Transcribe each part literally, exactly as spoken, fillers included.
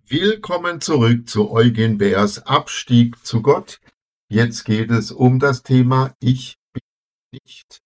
Willkommen zurück zu Eugen Bährs Abstieg zu Gott. Jetzt geht es um das Thema Ich bin nicht.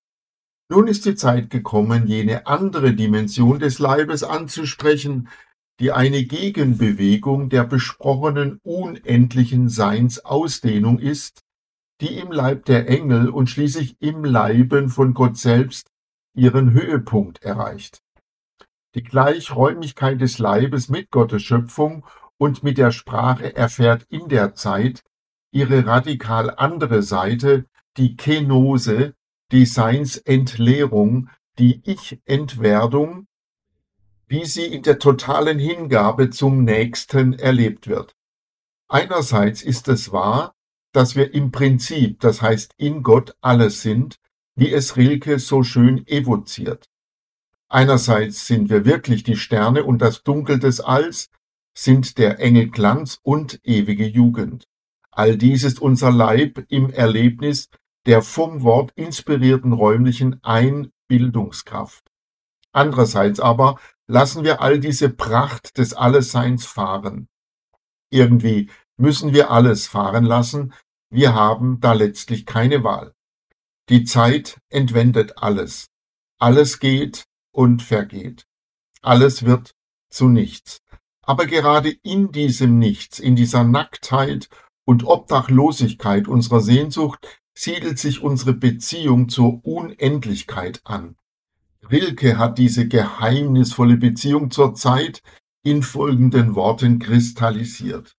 Nun ist die Zeit gekommen, jene andere Dimension des Leibes anzusprechen, die eine Gegenbewegung der besprochenen unendlichen Seinsausdehnung ist, die im Leib der Engel und schließlich im Leiben von Gott selbst ihren Höhepunkt erreicht. Die Gleichräumigkeit des Leibes mit Gottes Schöpfung und mit der Sprache erfährt in der Zeit ihre radikal andere Seite, die Kenose, die Seinsentleerung, die Ich-Entwerdung, wie sie in der totalen Hingabe zum Nächsten erlebt wird. Einerseits ist es wahr, dass wir im Prinzip, das heißt in Gott, alles sind, wie es Rilke so schön evoziert. Einerseits sind wir wirklich die Sterne und das Dunkel des Alls, sind der Engel Glanz und ewige Jugend. All dies ist unser Leib im Erlebnis der vom Wort inspirierten räumlichen Einbildungskraft. Andererseits aber lassen wir all diese Pracht des Allesseins fahren. Irgendwie müssen wir alles fahren lassen, wir haben da letztlich keine Wahl. Die Zeit entwendet alles. Alles geht und vergeht. Alles wird zu nichts. Aber gerade in diesem Nichts, in dieser Nacktheit und Obdachlosigkeit unserer Sehnsucht, siedelt sich unsere Beziehung zur Unendlichkeit an. Rilke hat diese geheimnisvolle Beziehung zur Zeit in folgenden Worten kristallisiert.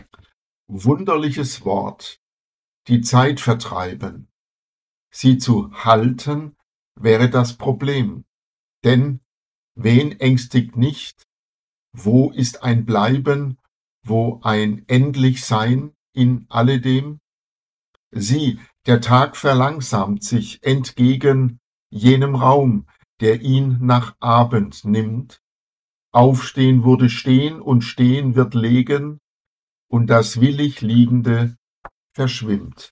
Wunderliches Wort, die Zeit vertreiben. Sie zu halten wäre das Problem. Denn wen ängstigt nicht, wo ist ein Bleiben, wo ein Endlichsein in alledem? Sieh, der Tag verlangsamt sich entgegen jenem Raum, der ihn nach Abend nimmt. Aufstehen wurde stehen und stehen wird legen, und das willig Liegende verschwimmt.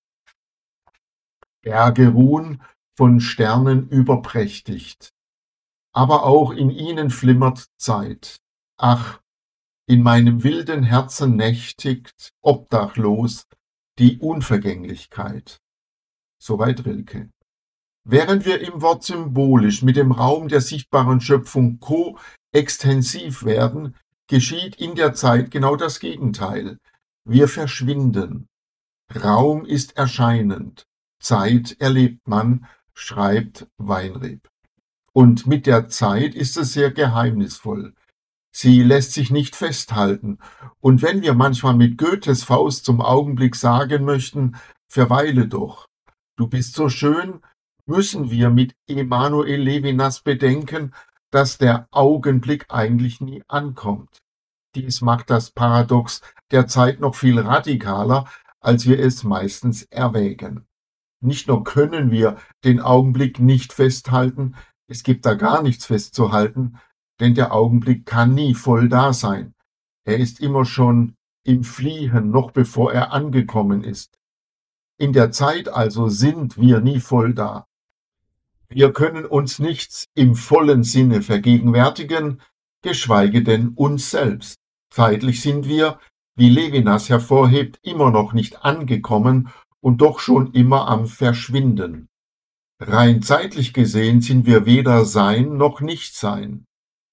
Berge ruhen, von Sternen überprächtigt. Aber auch in ihnen flimmert Zeit. Ach, in meinem wilden Herzen nächtigt, obdachlos, die Unvergänglichkeit. Soweit Rilke. Während wir im Wort symbolisch mit dem Raum der sichtbaren Schöpfung koextensiv werden, geschieht in der Zeit genau das Gegenteil. Wir verschwinden. Raum ist erscheinend. Zeit erlebt man, schreibt Weinreb. Und mit der Zeit ist es sehr geheimnisvoll. Sie lässt sich nicht festhalten. Und wenn wir manchmal mit Goethes Faust zum Augenblick sagen möchten, verweile doch, du bist so schön, müssen wir mit Emanuel Levinas bedenken, dass der Augenblick eigentlich nie ankommt. Dies macht das Paradox der Zeit noch viel radikaler, als wir es meistens erwägen. Nicht nur können wir den Augenblick nicht festhalten, es gibt da gar nichts festzuhalten, denn der Augenblick kann nie voll da sein. Er ist immer schon im Fliehen, noch bevor er angekommen ist. In der Zeit also sind wir nie voll da. Wir können uns nichts im vollen Sinne vergegenwärtigen, geschweige denn uns selbst. Zeitlich sind wir, wie Levinas hervorhebt, immer noch nicht angekommen und doch schon immer am Verschwinden. Rein zeitlich gesehen sind wir weder Sein noch Nichtsein.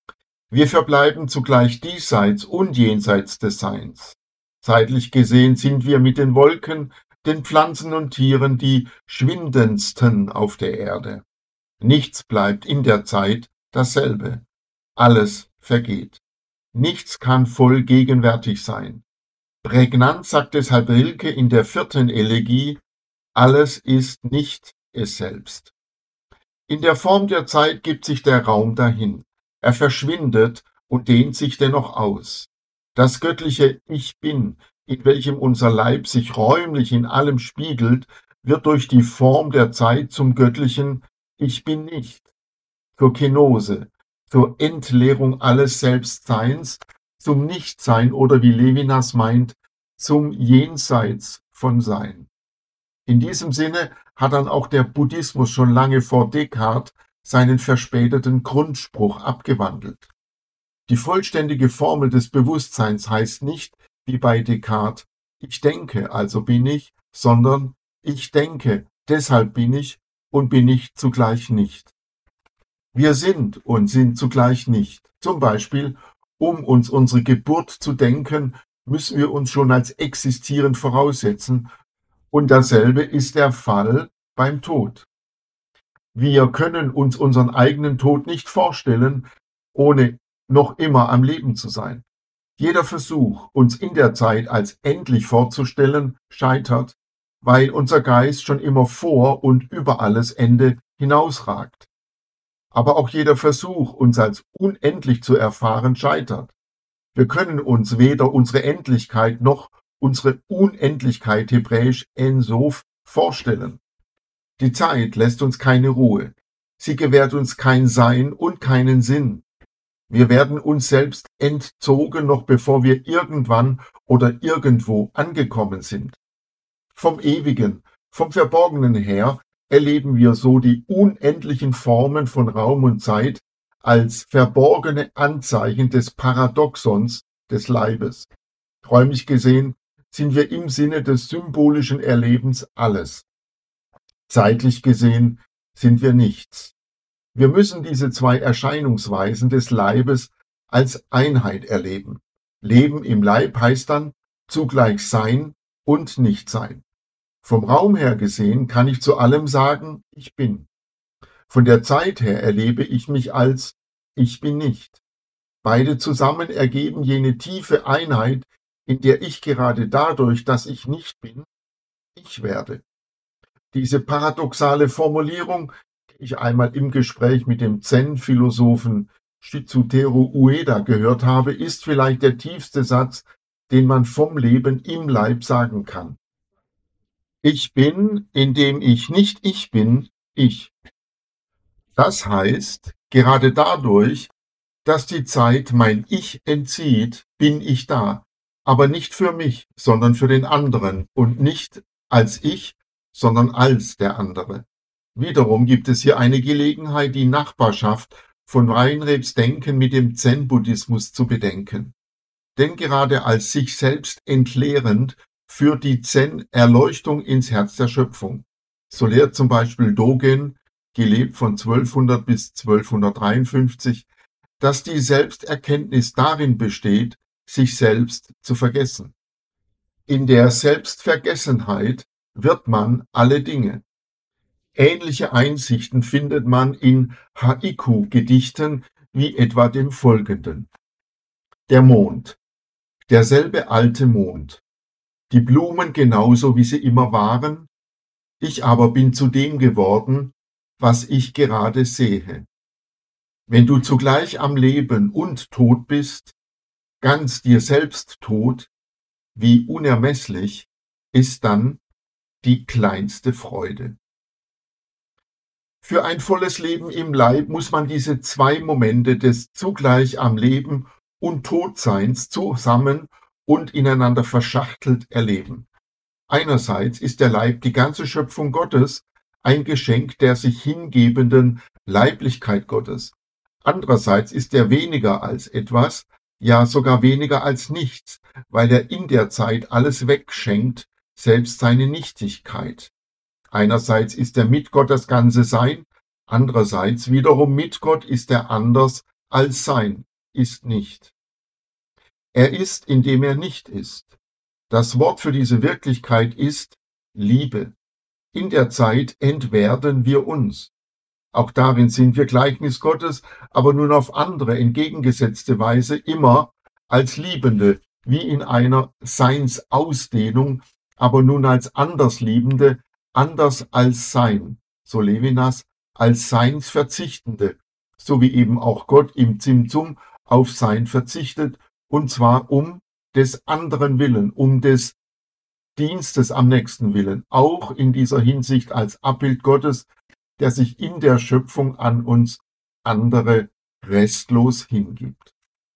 Wir verbleiben zugleich diesseits und jenseits des Seins. Zeitlich gesehen sind wir mit den Wolken, den Pflanzen und Tieren die schwindendsten auf der Erde. Nichts bleibt in der Zeit dasselbe. Alles vergeht. Nichts kann voll gegenwärtig sein. Prägnant sagt deshalb Rilke in der vierten Elegie, alles ist nicht es selbst. In der Form der Zeit gibt sich der Raum dahin. Er verschwindet und dehnt sich dennoch aus. Das göttliche Ich Bin, in welchem unser Leib sich räumlich in allem spiegelt, wird durch die Form der Zeit zum göttlichen Ich Bin nicht, zur Kenose, zur Entleerung alles Selbstseins, zum Nichtsein oder wie Levinas meint, zum Jenseits von Sein. In diesem Sinne hat dann auch der Buddhismus schon lange vor Descartes seinen verspäteten Grundspruch abgewandelt. Die vollständige Formel des Bewusstseins heißt nicht, wie bei Descartes, ich denke, also bin ich, sondern ich denke, deshalb bin ich und bin ich zugleich nicht. Wir sind und sind zugleich nicht. Zum Beispiel, um uns unsere Geburt zu denken, müssen wir uns schon als existierend voraussetzen, und dasselbe ist der Fall beim Tod. Wir können uns unseren eigenen Tod nicht vorstellen, ohne noch immer am Leben zu sein. Jeder Versuch, uns in der Zeit als endlich vorzustellen, scheitert, weil unser Geist schon immer vor und über alles Ende hinausragt. Aber auch jeder Versuch, uns als unendlich zu erfahren, scheitert. Wir können uns weder unsere Endlichkeit noch unsere Unendlichkeit, hebräisch En Sof, vorstellen. Die Zeit lässt uns keine Ruhe. Sie gewährt uns kein Sein und keinen Sinn. Wir werden uns selbst entzogen, noch bevor wir irgendwann oder irgendwo angekommen sind. Vom Ewigen, vom Verborgenen her erleben wir so die unendlichen Formen von Raum und Zeit als verborgene Anzeichen des Paradoxons des Leibes. Räumlich gesehen sind wir im Sinne des symbolischen Erlebens alles. Zeitlich gesehen sind wir nichts. Wir müssen diese zwei Erscheinungsweisen des Leibes als Einheit erleben. Leben im Leib heißt dann zugleich Sein und Nichtsein. Vom Raum her gesehen kann ich zu allem sagen, ich bin. Von der Zeit her erlebe ich mich als ich bin nicht. Beide zusammen ergeben jene tiefe Einheit, in der ich gerade dadurch, dass ich nicht bin, ich werde. Diese paradoxale Formulierung, die ich einmal im Gespräch mit dem Zen-Philosophen Shizutero Ueda gehört habe, ist vielleicht der tiefste Satz, den man vom Leben im Leib sagen kann. Ich bin, indem ich nicht ich bin, ich. Das heißt, gerade dadurch, dass die Zeit mein Ich entzieht, bin ich da, aber nicht für mich, sondern für den anderen und nicht als ich, sondern als der andere. Wiederum gibt es hier eine Gelegenheit, die Nachbarschaft von Weinrebs Denken mit dem Zen-Buddhismus zu bedenken. Denn gerade als sich selbst entleerend führt die Zen Erleuchtung ins Herz der Schöpfung. So lehrt zum Beispiel Dogen, gelebt von zwölfhundert bis zwölfhundertdreiundfünfzig, dass die Selbsterkenntnis darin besteht, sich selbst zu vergessen. In der Selbstvergessenheit wird man alle Dinge. Ähnliche Einsichten findet man in Haiku-Gedichten wie etwa dem folgenden. Der Mond, derselbe alte Mond, die Blumen genauso wie sie immer waren, ich aber bin zu dem geworden, was ich gerade sehe. Wenn du zugleich am Leben und tot bist, ganz dir selbst tot, wie unermesslich ist dann die kleinste Freude. Für ein volles Leben im Leib muss man diese zwei Momente des zugleich am Leben und Todseins zusammen und ineinander verschachtelt erleben. Einerseits ist der Leib die ganze Schöpfung Gottes, ein Geschenk der sich hingebenden Leiblichkeit Gottes. Andererseits ist er weniger als etwas, ja sogar weniger als nichts, weil er in der Zeit alles wegschenkt, selbst seine Nichtigkeit. Einerseits ist er mit Gott das ganze Sein, andererseits wiederum mit Gott ist er anders als Sein, ist nicht. Er ist, indem er nicht ist. Das Wort für diese Wirklichkeit ist Liebe. In der Zeit entwerden wir uns. Auch darin sind wir Gleichnis Gottes, aber nun auf andere, entgegengesetzte Weise immer als Liebende, wie in einer Seinsausdehnung, aber nun als Andersliebende, anders als Sein, so Levinas, als Seinsverzichtende, so wie eben auch Gott im Zimtzum auf Sein verzichtet, und zwar um des anderen Willen, um des Dienstes am nächsten Willen, auch in dieser Hinsicht als Abbild Gottes, der sich in der Schöpfung an uns andere restlos hingibt.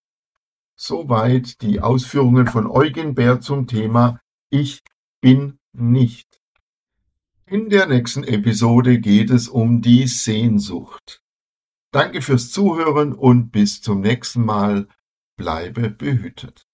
Soweit die Ausführungen von Eugen Bär zum Thema Ich bin nicht. In der nächsten Episode geht es um die Sehnsucht. Danke fürs Zuhören und bis zum nächsten Mal. bleibe behütet.